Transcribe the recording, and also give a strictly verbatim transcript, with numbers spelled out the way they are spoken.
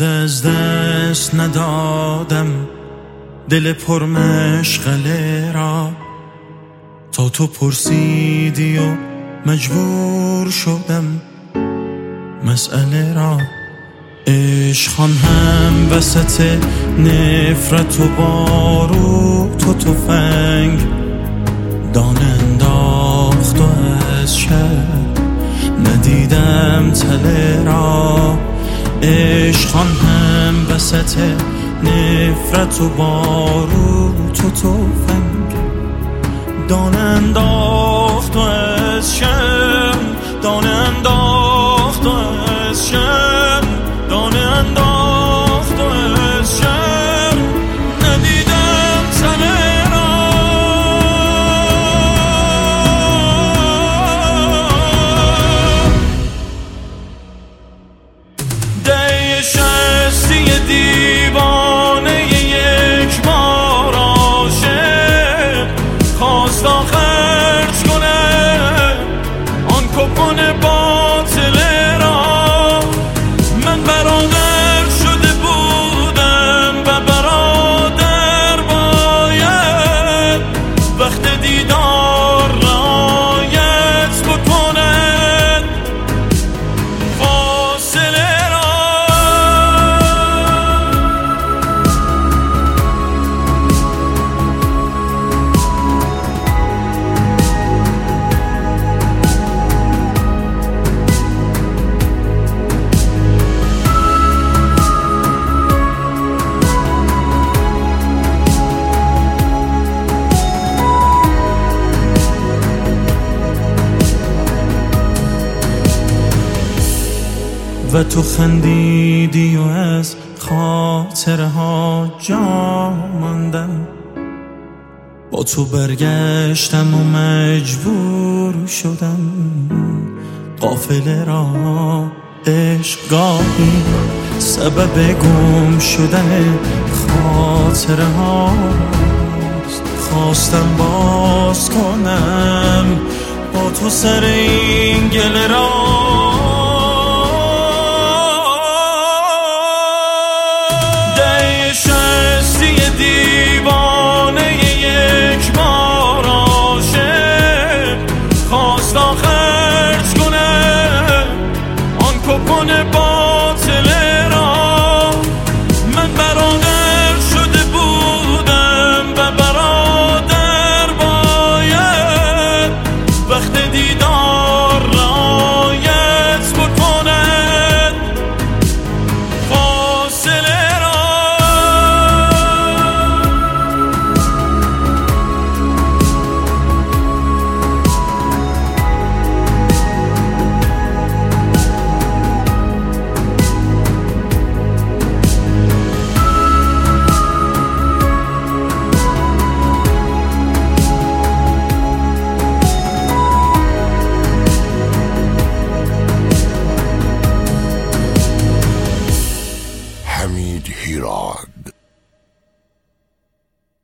یاد از دست ندادم دل پرمشغله را، تا تو پرسیدی و مجبور شدم مسئله را. عشقان هم وسط نفرت و باروت و تفنگ دانه انداخت و از شب ندیدم تله را. عشقان هم وسط نفرت و باروت و تفنگ دانه انداخت و از شب دانه انداخت و از شب دانه انداخت و از شب ندیدم تله را. ده شستی دیوانه یک بار عاشق خواست خرج کنه آن کپون باطل را. من برادر شده بودم و برادر باید وقت دیدار رعایت بکند فاصله را. و تو خندیدی و از خاطره ها جا ماندم، با تو برگشتم و مجبور شدم قافله را. عشق گاهی سبب گم شدن خاطره هاست، خواستم باز کنم با تو سر این گله را. دیوانه یک بار عاشق خواست خرج کنه آن کپون باطل را. من برادر شده بودم و برادر باید وقت دیدار رعایت بکند فاصله را. حمید هیراد.